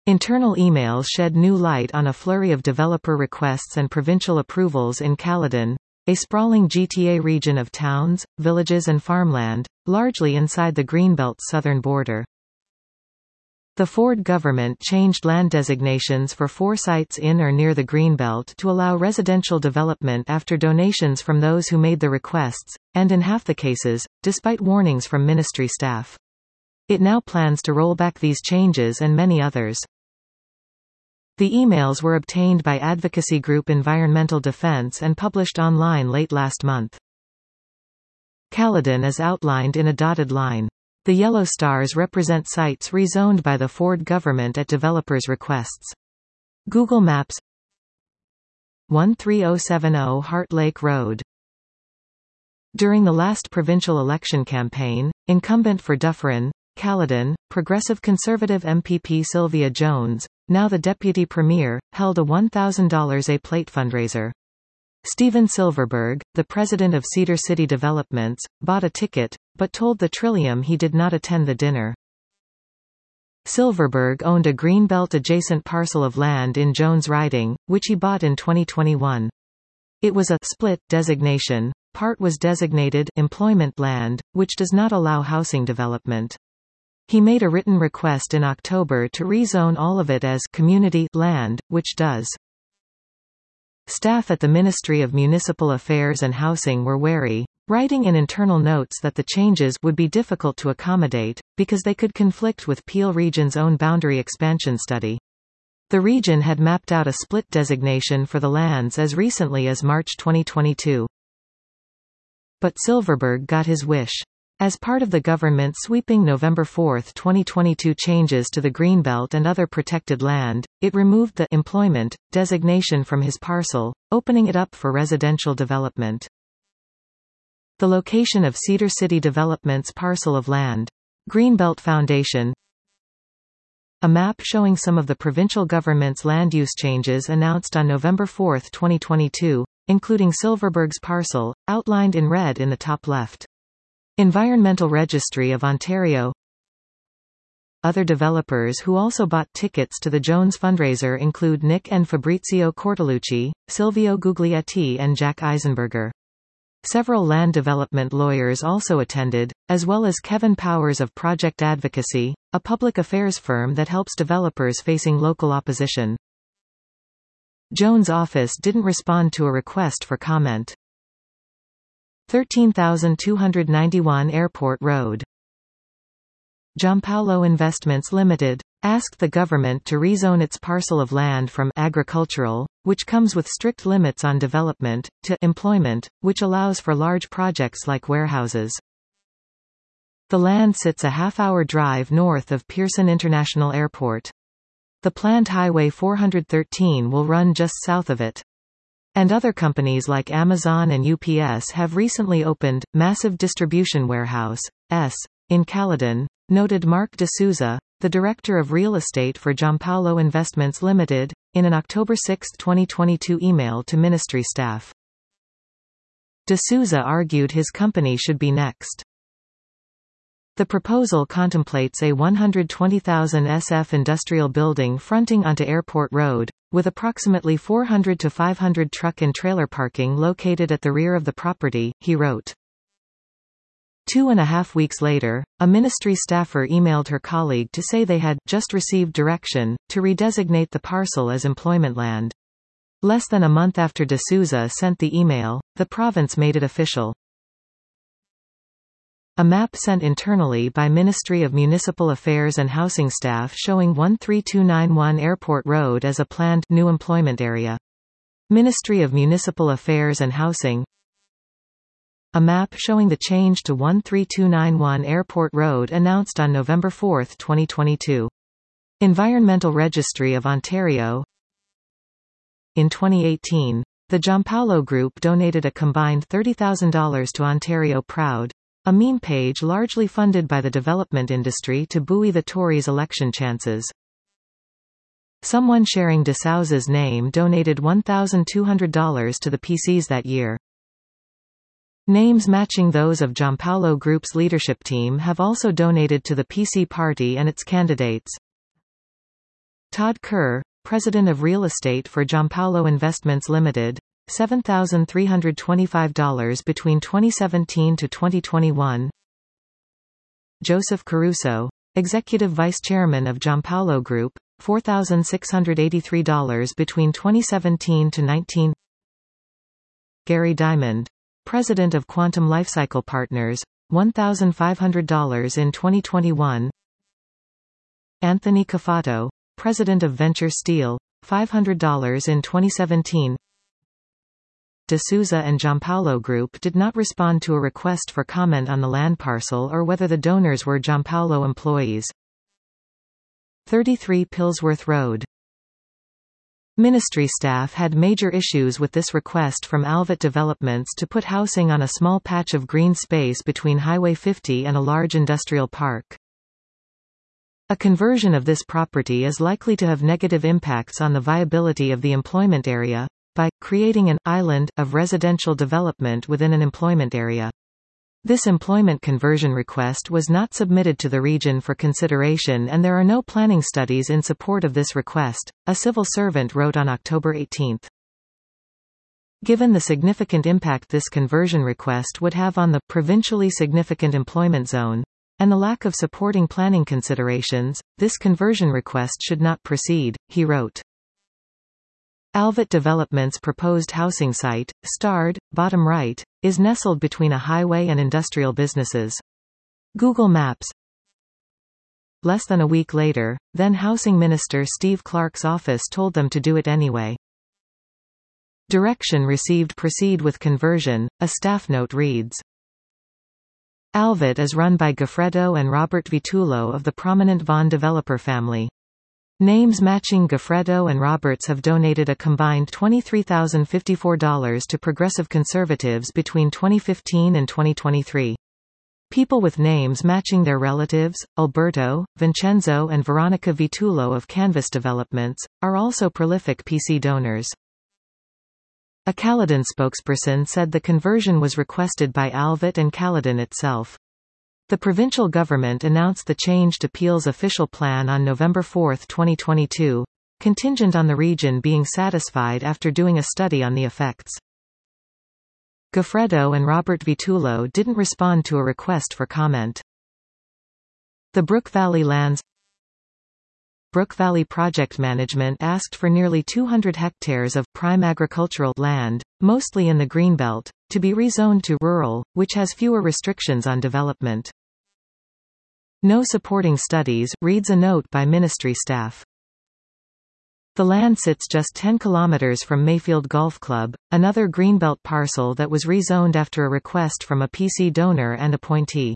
Internal emails shed new light on a flurry of developer requests and provincial approvals in Caledon, a sprawling GTA region of towns, villages and farmland, largely inside the Greenbelt's southern border. The Ford government changed land designations for 4 sites in or near the Greenbelt to allow residential development after donations from those who made the requests, and in half the cases, despite warnings from ministry staff. It now plans to roll back these changes and many others. The emails were obtained by advocacy group Environmental Defense and published online late last month. Caledon is outlined in a dotted line. The yellow stars represent sites rezoned by the Ford government at developers' requests. Google Maps 13070 Heart Lake Road. During the last provincial election campaign, incumbent for Dufferin, Caledon, Progressive Conservative MPP Sylvia Jones, now the Deputy Premier, held a $1,000 a-plate fundraiser. Stephen Silverberg, the president of Cedar City Developments, bought a ticket, but told the Trillium he did not attend the dinner. Silverberg owned a Greenbelt-adjacent parcel of land in Jones Riding, which he bought in 2021. It was a split designation. Part was designated employment land, which does not allow housing development. He made a written request in October to rezone all of it as community land, which does. Staff at the Ministry of Municipal Affairs and Housing were wary, writing in internal notes that the changes would be difficult to accommodate, because they could conflict with Peel Region's own boundary expansion study. The region had mapped out a split designation for the lands as recently as March 2022. But Silverberg got his wish. As part of the government's sweeping November 4, 2022 changes to the Greenbelt and other protected land, it removed the employment designation from his parcel, opening it up for residential development. The location of Cedar City Development's parcel of land. Greenbelt Foundation. A map showing some of the provincial government's land use changes announced on November 4, 2022, including Silverberg's parcel, outlined in red in the top left. Environmental Registry of Ontario. Other developers who also bought tickets to the Jones fundraiser include Nick and Fabrizio Cortolucci, Silvio Guglietti and Jack Eisenberger. Several land development lawyers also attended, as well as Kevin Powers of Project Advocacy, a public affairs firm that helps developers facing local opposition. Jones' office didn't respond to a request for comment. 13,291 Airport Road. Giampaolo Investments Limited asked the government to rezone its parcel of land from agricultural, which comes with strict limits on development, to employment, which allows for large projects like warehouses. The land sits a half-hour drive north of Pearson International Airport. The planned Highway 413 will run just south of it. And other companies like Amazon and UPS have recently opened massive distribution warehouse in Caledon, noted Mark D'Souza, the director of real estate for Giampaolo Investments Limited, in an October 6, 2022 email to ministry staff. D'Souza argued his company should be next. The proposal contemplates a 120,000 SF industrial building fronting onto Airport Road, with approximately 400 to 500 truck and trailer parking located at the rear of the property, he wrote. 2.5 weeks later, a ministry staffer emailed her colleague to say they had just received direction to redesignate the parcel as employment land. Less than a month after D'Souza sent the email, the province made it official. A map sent internally by Ministry of Municipal Affairs and Housing staff showing 13291 Airport Road as a planned new employment area. Ministry of Municipal Affairs and Housing. A map showing the change to 13291 Airport Road announced on November 4, 2022. Environmental Registry of Ontario. In 2018, the Giampaolo Group donated a combined $30,000 to Ontario Proud, a meme page largely funded by the development industry to buoy the Tories' election chances. Someone sharing D'Souza's name donated $1,200 to the PCs that year. Names matching those of Giampaolo Group's leadership team have also donated to the PC party and its candidates. Todd Kerr, President of Real Estate for Giampaolo Investments Limited, $7,325 between 2017 to 2021. Joseph Caruso, Executive Vice Chairman of Giampaolo Group, $4,683 between 2017 to 19. Gary Diamond, President of Quantum Lifecycle Partners, $1,500 in 2021. Anthony Cafato, President of Venture Steel, $500 in 2017. D'Souza and Giampaolo Group did not respond to a request for comment on the land parcel or whether the donors were Giampaolo employees. 33 Pillsworth Road. Ministry staff had major issues with this request from Alvit Developments to put housing on a small patch of green space between Highway 50 and a large industrial park. A conversion of this property is likely to have negative impacts on the viability of the employment area, by creating an island of residential development within an employment area. This employment conversion request was not submitted to the region for consideration and there are no planning studies in support of this request, a civil servant wrote on October 18. Given the significant impact this conversion request would have on the provincially significant employment zone, and the lack of supporting planning considerations, this conversion request should not proceed, he wrote. Alvit Development's proposed housing site, starred, bottom right, is nestled between a highway and industrial businesses. Google Maps. Less than a week later, then Housing Minister Steve Clark's office told them to do it anyway. Direction received proceed with conversion, a staff note reads. Alvit is run by Goffredo and Robert Vitullo of the prominent Vaughan developer family. Names matching Goffredo and Roberts have donated a combined $23,054 to progressive conservatives between 2015 and 2023. People with names matching their relatives, Alberto, Vincenzo and Veronica Vitullo of Canvas Developments, are also prolific PC donors. A Caledon spokesperson said the conversion was requested by Alvit and Caledon itself. The provincial government announced the change to Peel's official plan on November 4, 2022, contingent on the region being satisfied after doing a study on the effects. Goffredo and Robert Vitullo didn't respond to a request for comment. The Brook Valley lands. Brook Valley Project Management asked for nearly 200 hectares of prime agricultural land, mostly in the Greenbelt, to be rezoned to rural, which has fewer restrictions on development. No supporting studies, reads a note by ministry staff. The land sits just 10 kilometers from Mayfield Golf Club, another Greenbelt parcel that was rezoned after a request from a PC donor and appointee.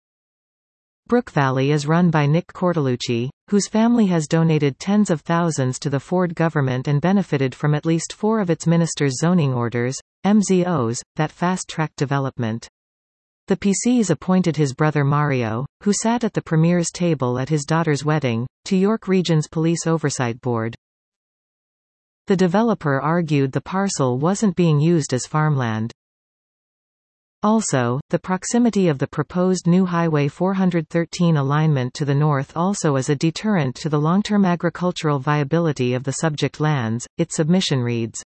Brook Valley is run by Nick Cortellucci, whose family has donated tens of thousands to the Ford government and benefited from at least 4 of its ministers' zoning orders, MZOs, that fast-tracked development. The PCs appointed his brother Mario, who sat at the Premier's table at his daughter's wedding, to York Region's Police Oversight Board. The developer argued the parcel wasn't being used as farmland. Also, the proximity of the proposed new Highway 413 alignment to the north also is a deterrent to the long-term agricultural viability of the subject lands, its submission reads.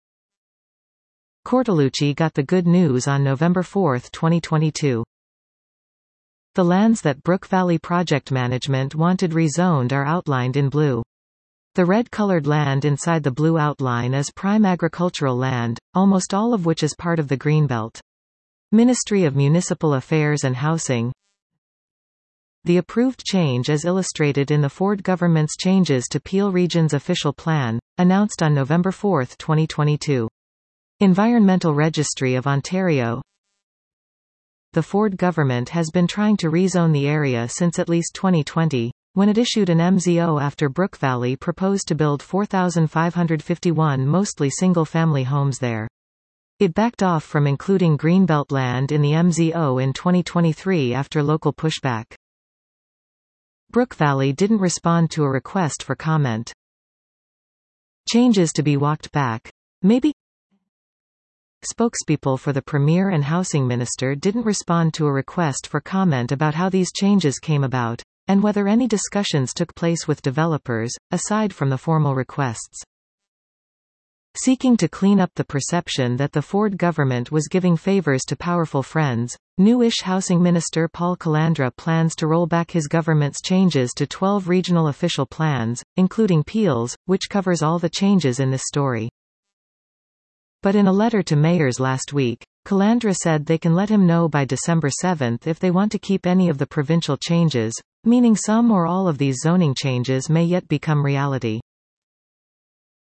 Cortellucci got the good news on November 4, 2022. The lands that Brook Valley Project Management wanted rezoned are outlined in blue. The red-colored land inside the blue outline is prime agricultural land, almost all of which is part of the Greenbelt. Ministry of Municipal Affairs and Housing. The approved change is illustrated in the Ford government's changes to Peel Region's official plan, announced on November 4, 2022. Environmental Registry of Ontario. The Ford government has been trying to rezone the area since at least 2020, when it issued an MZO after Brook Valley proposed to build 4,551 mostly single-family homes there. It backed off from including Greenbelt land in the MZO in 2023 after local pushback. Brook Valley didn't respond to a request for comment. Changes to be walked back. Maybe? Spokespeople for the Premier and Housing Minister didn't respond to a request for comment about how these changes came about, and whether any discussions took place with developers, aside from the formal requests. Seeking to clean up the perception that the Ford government was giving favors to powerful friends, new-ish Housing Minister Paul Calandra plans to roll back his government's changes to 12 regional official plans, including Peel's, which covers all the changes in this story. But in a letter to mayors last week, Calandra said they can let him know by December 7 if they want to keep any of the provincial changes, meaning some or all of these zoning changes may yet become reality.